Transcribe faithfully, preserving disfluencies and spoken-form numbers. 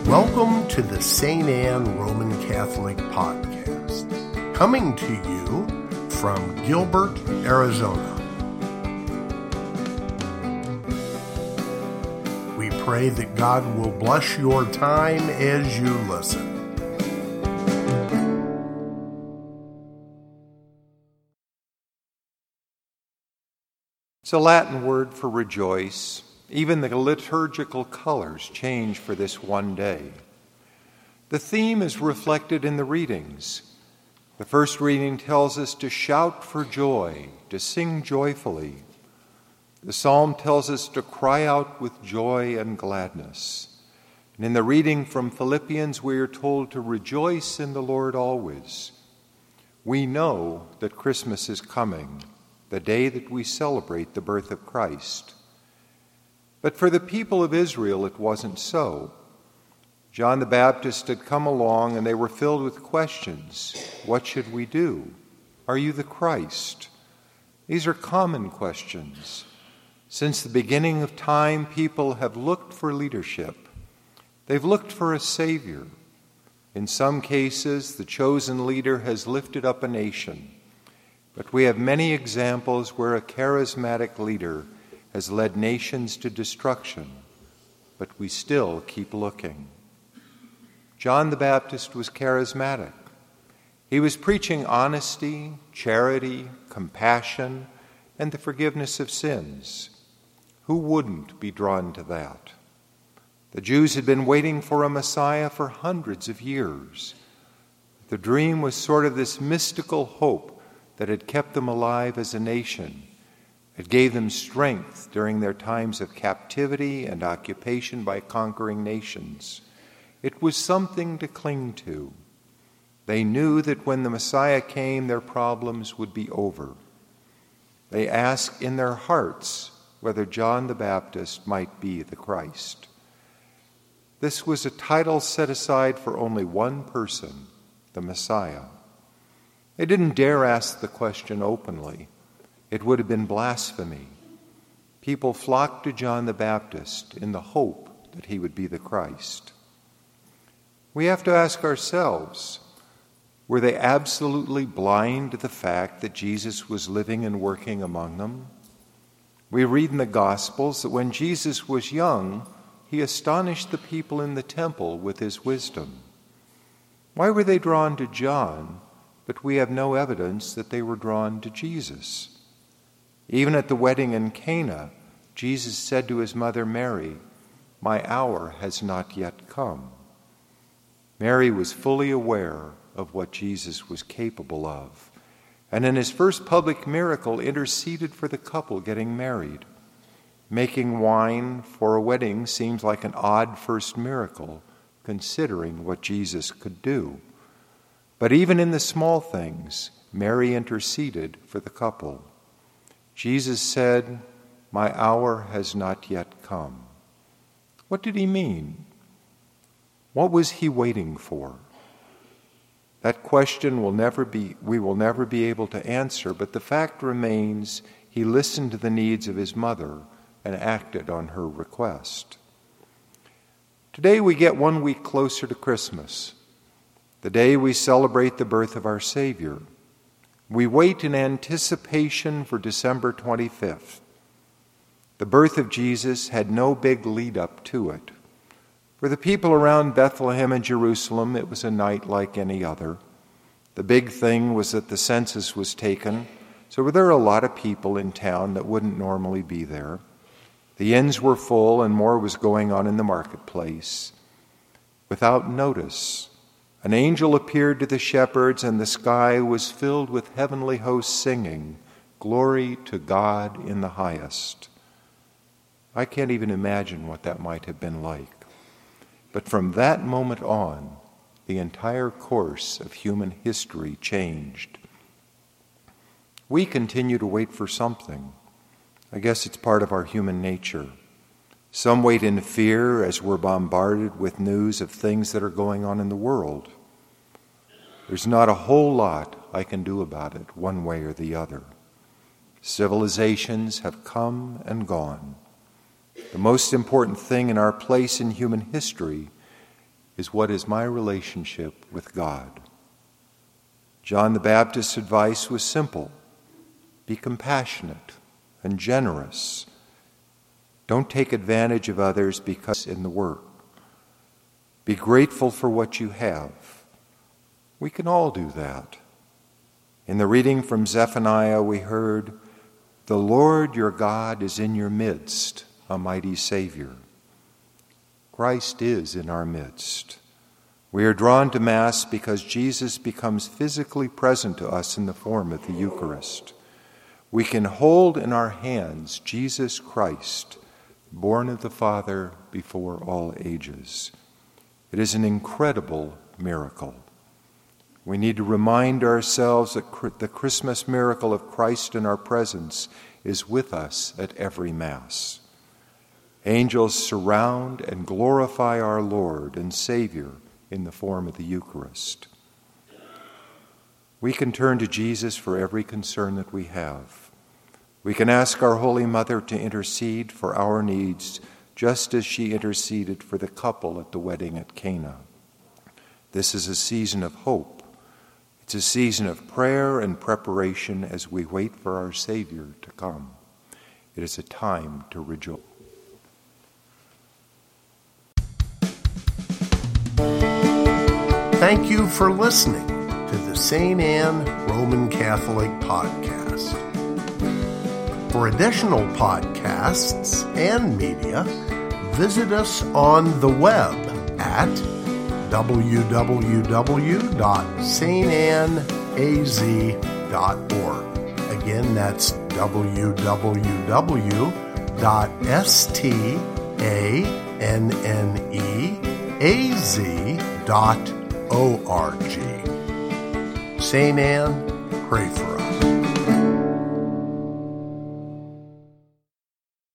Welcome to the Saint Anne Roman Catholic Podcast, coming to you from Gilbert, Arizona. We pray that God will bless your time as you listen. It's a Latin word for rejoice. Even the liturgical colors change for this one day. The theme is reflected in the readings. The first reading tells us to shout for joy, to sing joyfully. The psalm tells us to cry out with joy and gladness. And in the reading from Philippians, we are told to rejoice in the Lord always. We know that Christmas is coming, the day that we celebrate the birth of Christ. But for the people of Israel, it wasn't so. John the Baptist had come along and they were filled with questions. What should we do? Are you the Christ? These are common questions. Since the beginning of time, people have looked for leadership. They've looked for a Savior. In some cases, the chosen leader has lifted up a nation. But we have many examples where a charismatic leader has led nations to destruction, but we still keep looking. John the Baptist was charismatic. He was preaching honesty, charity, compassion, and the forgiveness of sins. Who wouldn't be drawn to that? The Jews had been waiting for a Messiah for hundreds of years. The dream was sort of this mystical hope that had kept them alive as a nation. It gave them strength during their times of captivity and occupation by conquering nations. It was something to cling to. They knew that when the Messiah came, their problems would be over. They asked in their hearts whether John the Baptist might be the Christ. This was a title set aside for only one person, the Messiah. They didn't dare ask the question openly. It would have been blasphemy. People flocked to John the Baptist in the hope that he would be the Christ. We have to ask ourselves, were they absolutely blind to the fact that Jesus was living and working among them? We read in the Gospels that when Jesus was young, he astonished the people in the temple with his wisdom. Why were they drawn to John, but we have no evidence that they were drawn to Jesus? Even at the wedding in Cana, Jesus said to his mother Mary, "My hour has not yet come." Mary was fully aware of what Jesus was capable of, and in his first public miracle interceded for the couple getting married. Making wine for a wedding seems like an odd first miracle, considering what Jesus could do. But even in the small things, Mary interceded for the couple. Jesus said, "My hour has not yet come." What did he mean? What was he waiting for? That question will never be, we will never be able to answer, but the fact remains he listened to the needs of his mother and acted on her request. Today we get one week closer to Christmas, the day we celebrate the birth of our Savior. We wait in anticipation for December twenty-fifth. The birth of Jesus had no big lead up to it. For the people around Bethlehem and Jerusalem, it was a night like any other. The big thing was that the census was taken, so there were a lot of people in town that wouldn't normally be there. The inns were full and more was going on in the marketplace. Without notice, an angel appeared to the shepherds, and the sky was filled with heavenly hosts singing, "Glory to God in the highest." I can't even imagine what that might have been like. But from that moment on, the entire course of human history changed. We continue to wait for something. I guess it's part of our human nature. Some wait in fear as we're bombarded with news of things that are going on in the world. There's not a whole lot I can do about it, one way or the other. Civilizations have come and gone. The most important thing in our place in human history is what is my relationship with God. John the Baptist's advice was simple. Be compassionate and generous. Don't take advantage of others because in the work. Be grateful for what you have. We can all do that. In the reading from Zephaniah, we heard, "The Lord your God is in your midst, a mighty Savior." Christ is in our midst. We are drawn to Mass because Jesus becomes physically present to us in the form of the Eucharist. We can hold in our hands Jesus Christ, born of the Father before all ages. It is an incredible miracle. We need to remind ourselves that the Christmas miracle of Christ in our presence is with us at every Mass. Angels surround and glorify our Lord and Savior in the form of the Eucharist. We can turn to Jesus for every concern that we have. We can ask our Holy Mother to intercede for our needs, just as she interceded for the couple at the wedding at Cana. This is a season of hope. It's a season of prayer and preparation as we wait for our Savior to come. It is a time to rejoice. Thank you for listening to the Saint Anne Roman Catholic Podcast. For additional podcasts and media, visit us on the web at w w w dot s t anne a z dot org. Again, that's w w w dot s t a n n e a z dot org. O R G. Saint Anne, pray for us.